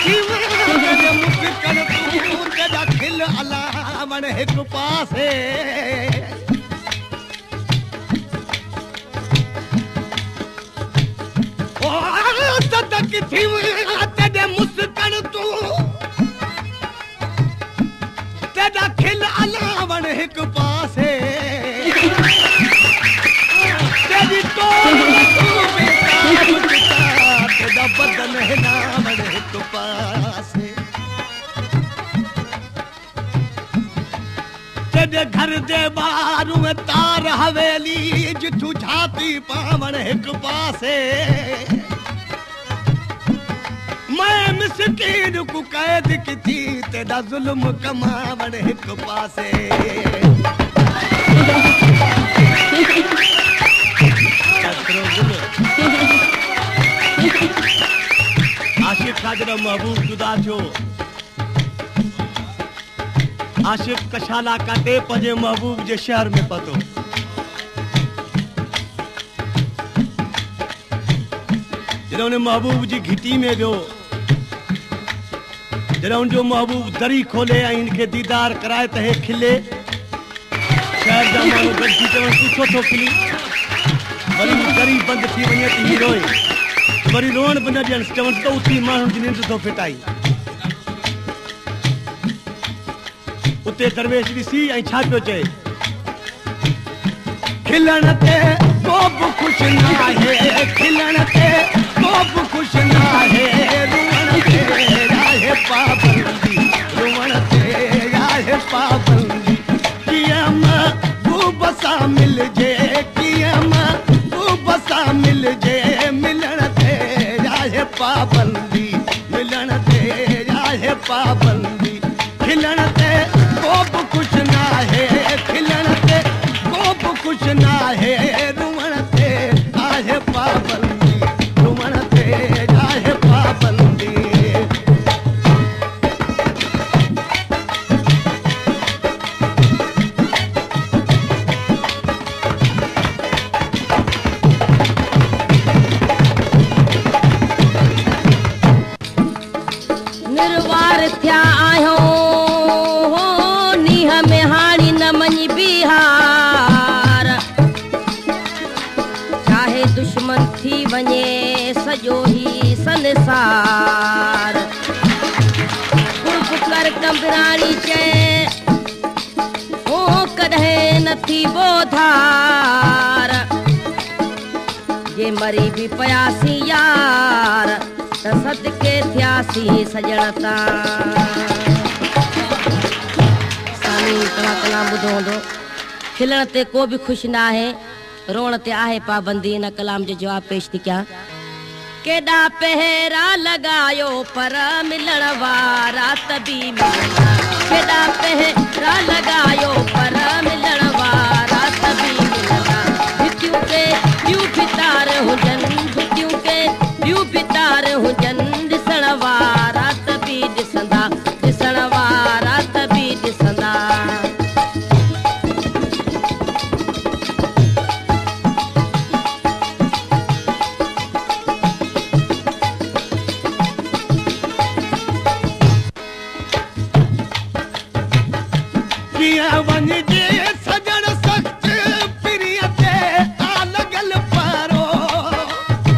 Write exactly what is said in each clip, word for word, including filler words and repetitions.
किथी तेरे मुस्कन तू तेरा खिल अलावण हिक पासे ओ तद किथी तेरे मुस्कन तू तेरा खिल अलावण हिक पासे तेरी तो तेरा बदन है नावण हिक पासे तेरे घर दे बारू में तार हवेली जिथू छाती पावण हिक पासे मैं मिस्कीन को कैद की तेरा जुल्म कमावण हिक पासे आशिक काजरा महबूब जुदा थियो आशिक कशाला काटे पंजे महबूब जे शहर में पतो जॾहिं उन महबूब जी घिटी में वियो जॾहिं उनजो महबूब दरी खोले ऐं इनखे दीदार कराए त हे खिले शहर जा माण्हू गॾिजी चवनि तूं छो थो खिली वरी दरी बंदि थी वञे त हीउ रोए वरी रोअण बि न ॾियनि चवनि त उथी माण्हुनि जी निंड थो फिटाई उते दरवेश ॾिसी ऐं छा पियो चए खिलण ते को बि ख़ुशि न आहे खिलण ते को बि ख़ुशि न आहे रुअण ते आहे पाबंदी रुअण ते आहे पाबंदी कीअं महबूब सां मिलजे कीअं महबूब सां मिलजे मिलण ते आहे पाबंदी मिलण ते आहे पाबंदी खिलण ते को बि कुझु न आहे खिलण ते को बि कुझु न आहे रुअण ते आहे पाबंदी रुअण ते आहे पाबंदी निर्वार थिया आहियो नीह में हाणी न मञी बिहार चाहे दुश्मन थी वञे सॼो ही संसार कुर्ब कर कंबराणी चए हो कॾहिं नथी बोधार जे मरी बि पयासी यार त सदके थियासी सजण तां साईं तव्हां कलाम ॿुधो हूंदो खिलण ते को बि ख़ुशि न आहे रोअण ते आहे पाबंदी इन कलाम जो जवाब पेश थी कयां केॾा पहिरा लॻायो पर मिलण वारा त बि मिलंदा केॾा पहिरा लॻायो पर मिलण वारा त बि मिलंदा भितियूं के ॿियूं बि तार हुजनि भितियूं के ॿियूं बि तार हुजनि ॾिसण वारा त बि ॾिसंदा ॾिसण वारा त बि ॾिसंदा कीअं वञिजे सजण सख़्त पिरीअ ते आ लॻल पारो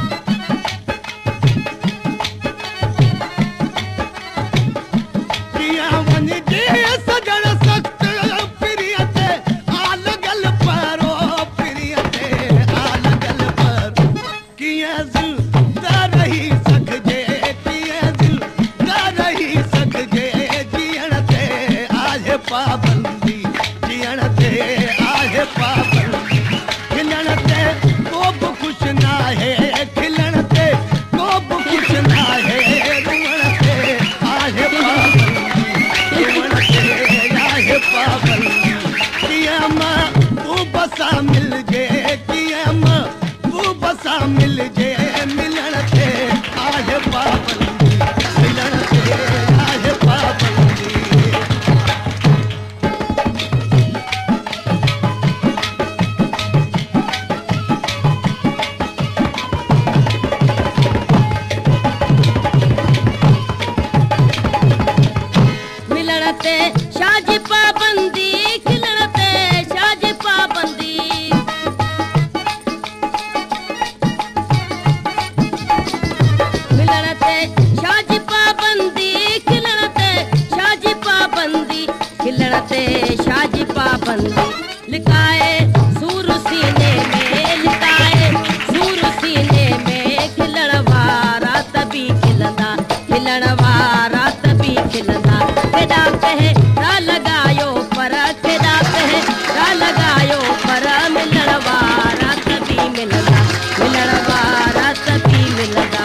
शाजी पाबंदी खिलण ते शाजी पाबंदी खिलण ते शाजी पाबंदी लिकाए सूर सीने में लिकाए सूर सीने में खिलण वारा तभी खिलंदा खिलण वारा तभी खिलंदा केॾा पहरा लगायो पर केॾा पहरा लगायो पर मिलण वारा तभी मिलंदा मिलण वारा तभी मिलंदा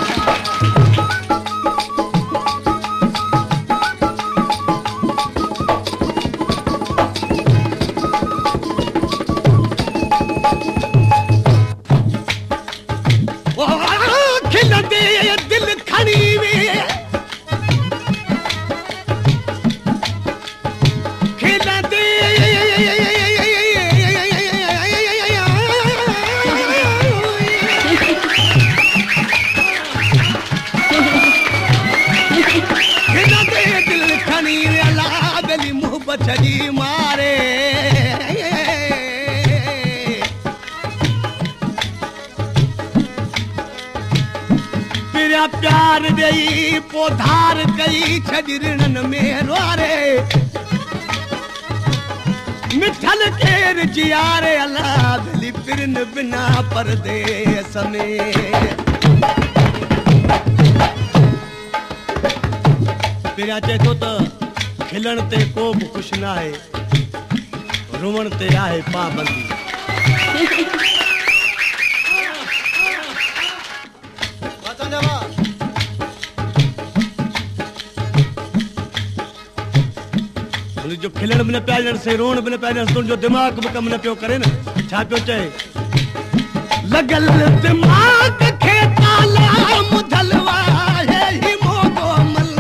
दिल खणी वे खिलंदे खिलंदे दिल खणी वे अल्लाह दिली मोहब्बत जी मारे प्यार दई पोधार कई छजरन में रोरे मिठल केर जियारे अल्लाह दिली फिरन बिना परदेस में पिया चए थो त खिलण ते को बि खुश न आहे रुवण ते आहे पाबंदी जो खिलण भी न पिया ॼण से रोण भी न पिया ॼण तुंहिंजो दिमाग़ भी कम न पियो करे न छा पियो चए लॻल दिमाग़ खे ताला मुधलवा है ही मोगो मल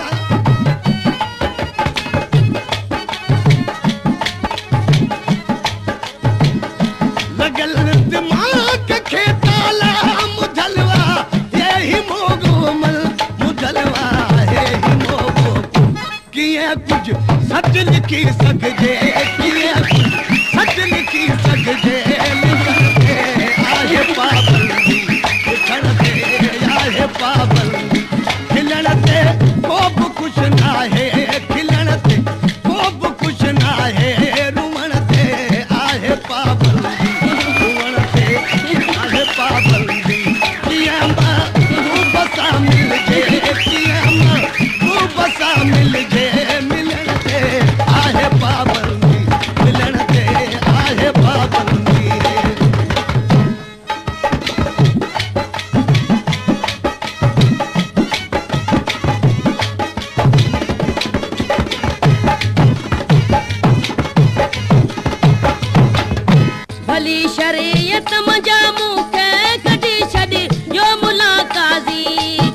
लॻल दिमाग़ खे ताला मुधलवा है ही मोगो मल मुधलवा है ही मोगो कीअं कुझु सच लिखी सघिजे कीअं सच लिखी सघिजे आहे पाबंदी लिखण ते आहे पाबंदी खिलण ते को बि कुझु न आहे खिलण ते को बि कुझु न आहे रुवण ते आहे पाबंदी रुवण ते आहे पाबंदी कीअं रूप सां मिलजे कीअं रूप सां मिलजे मिलण ते आहे पाबंदी मिलण ते आहे पाबंदी भली शरीयत मजा मूंखे कढी छॾी यो मुलाकाज़ी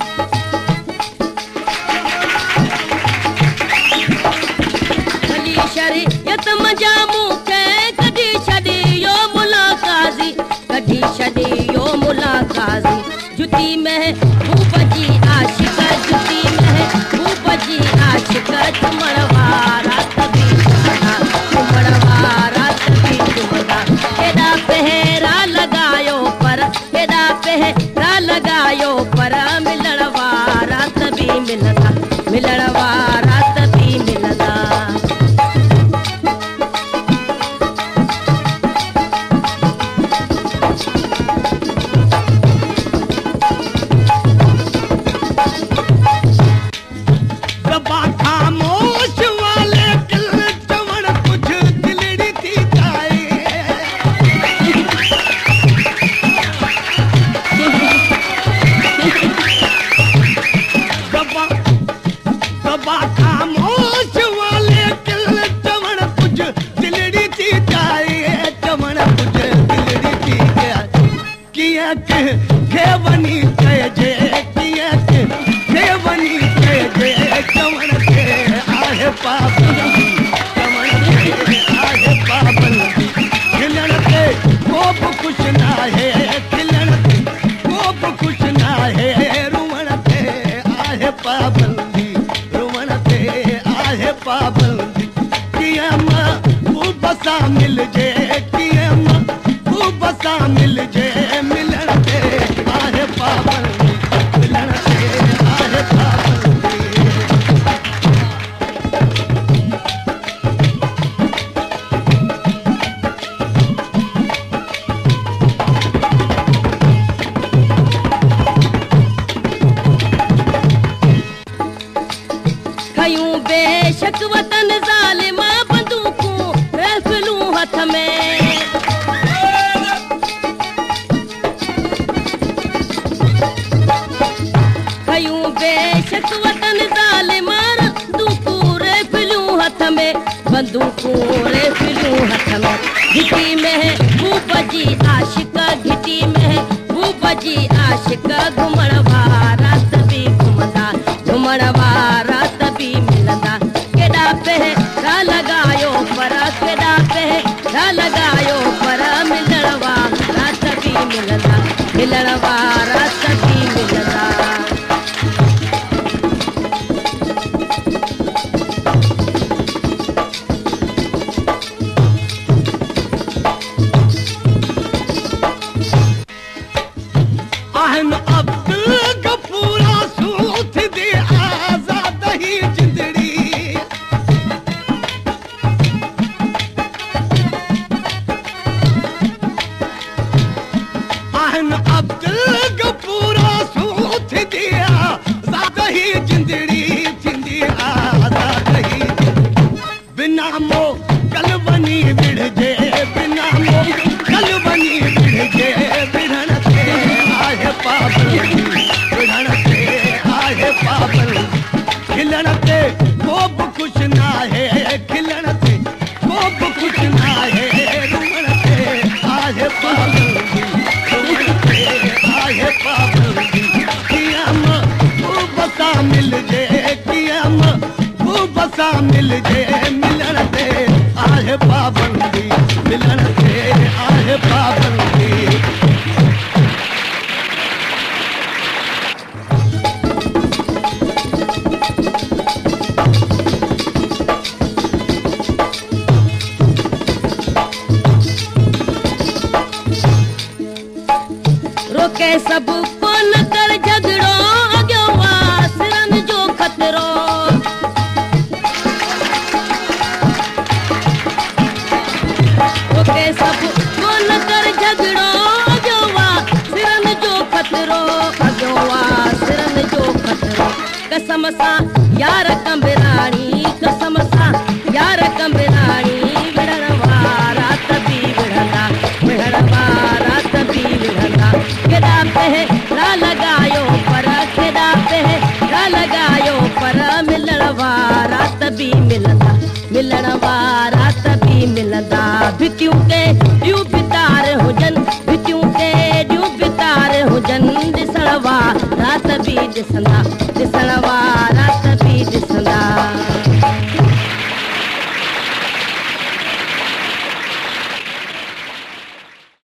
भली शरीयत मजा मूंखे कढी छॾी यो मुलाकाज़ी कढी छॾी यो मुलाकाज़ी जुती महबूब जी आशिक जुती महबूब जी आशिक चुमण वारा तभी चुमण वारा तभी चुमंदा केॾा पहरा लगायो पर केॾा पहरा लगायो पर मिलण वारा तभी मिलंदा मिलण वारा तभी मिलंदा दबा खामोश वाले दिल चवण कुझु दिलड़ी थी जाए दबा दबा खामोश वाले दिल चवण कुझु दिलड़ी थी जाए चवण कुझु दिलड़ी थी जाए कीअं खे वञी कजे कीअं खे वञी कजे चवण ते आहे पाबंदी चवण ते आहे पाबंदी खिलण ते को बि कुझु न आहे खिलण ते को बि कुझु न आहे रुवण ते आहे पाबंदी रुवण ते आहे पाबंदी कीअं महबूब सां मिलजे कीअं महबूब सां मिलजे मिलण ते आहे पाबंदी मिलण ते बेशक वतन ज़ालिमा बंदूकूं राइफलूं हथ में खयूं बेशक वतन ज़ालिमा बंदूकूं राइफलूं हथ में बंदूकूं राइफलूं हथ में घिटी में महबूब जी आशिक घिटी में महबूब जी आशिक घुमण वारा तबी घुमंदा घुमण वारा तबी मिलंदा केॾा पहरा लॻायो पर केॾा पहरा लॻायो पर मिलण वारा तबी मिलंदा मिलण वारा तबी मिलंदा ahn abdul gafura sooth de azad hi jindri ahn abdul gafura sooth de azad hi jindri thindi azad hi bina mo kalvani vidje bina mo kalvani vidje bidhan खिलण ते को बि कुझु न आहे खिलण ते को बि कुझु न आहे रुअण ते आहे पाबंदी रुअण ते आहे पाबंदी कीअं महबूब सां मिलजे कीअं महबूब सां मिलजे मिलण ते आहे पाबंदी मिलण ते आहे पाबंदी रोके सब को न कर झगड़ो अॻियो वासरन जो खतरो रोके सब को न कर झगड़ो अॻियो वासरन जो खतरो अॻियो वासरन जो खतरो कसम सां यार कंबराणी कसम सां यार कंबराणी विढ़ण वारा तबी विढ़ंदा विढ़ण वारा तबी विढ़ंदा केॾा पहरा लॻायो पर केॾा पहरा लॻायो पर मिलण वारा तबी मिलंदा मिलण वारा तबी मिलंदा भितियूं के ॿियूं